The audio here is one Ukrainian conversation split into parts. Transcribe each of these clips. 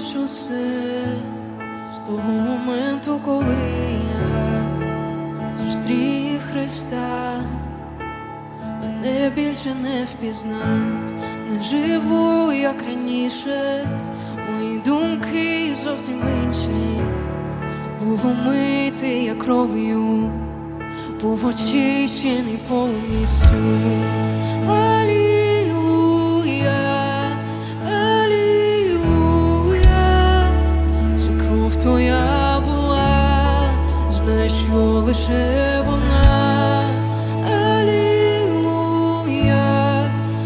забудь усе з того моменту, коли я зустрів Христа. Мене більше не впізнать, не живу, як раніше. Мої думки зовсім інші. Був омитий я кров'ю, був очищений повністю. Алілуя, алілуя, це кров твоя була, знай, що лише вона. Алілуя,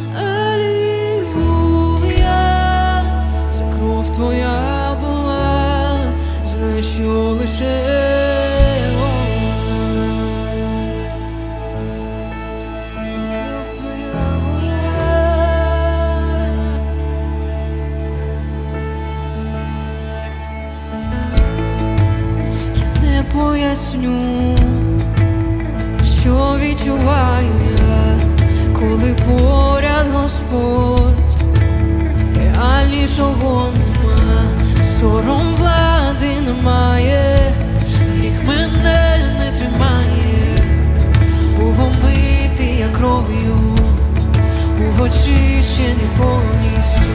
алілуя, це кров твоя була, знай, що лише поясню, що відчуваю я, коли поряд Господь. Реальнішого нема, сором влади немає, гріх мене не тримає. Був омитий я кров'ю, був очищений повністю.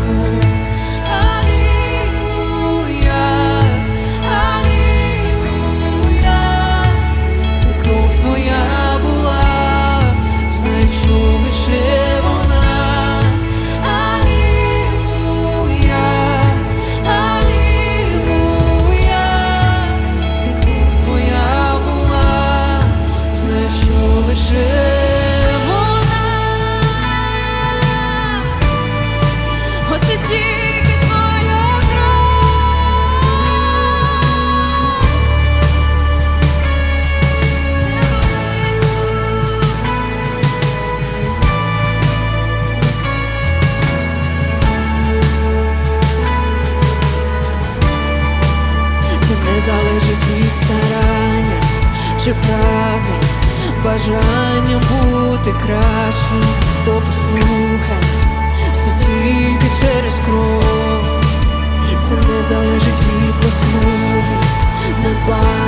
Залежить від старання чи прагнень, бажання бути кращим, то послухай, все тільки через кров. Це не залежить від заслуги, надбання